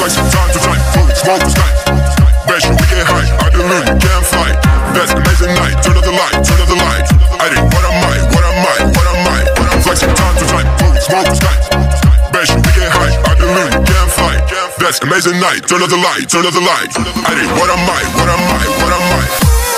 Flex some time to time, food, smoke the sky. Bet you we get high, I delude, you can't fight. That's an amazing night, turn up the light, turn up the light. I did what I might, what I might, what I might, what I'm flexing time to time, food, smoke the sky. Bet you we get high, I delude, you can't fight. That's an amazing night, turn up the light, turn up the light. I did what I might, what I might, what I might.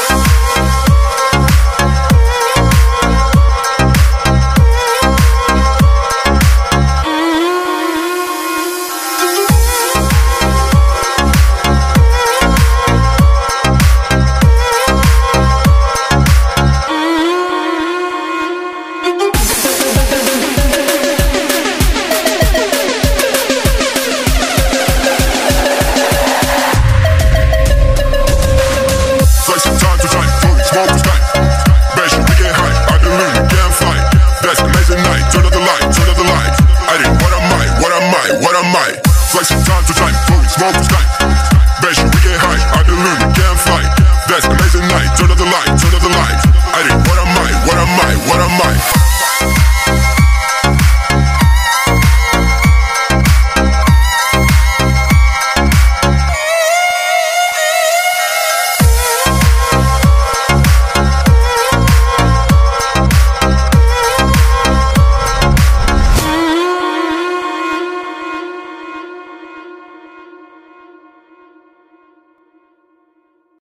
Flex from time to time, food, smoke the sky. Bet you we get high, I delude, you can't fight. That's an amazing night, turn up the light, turn up the light. I did what I might, what I might, what I might.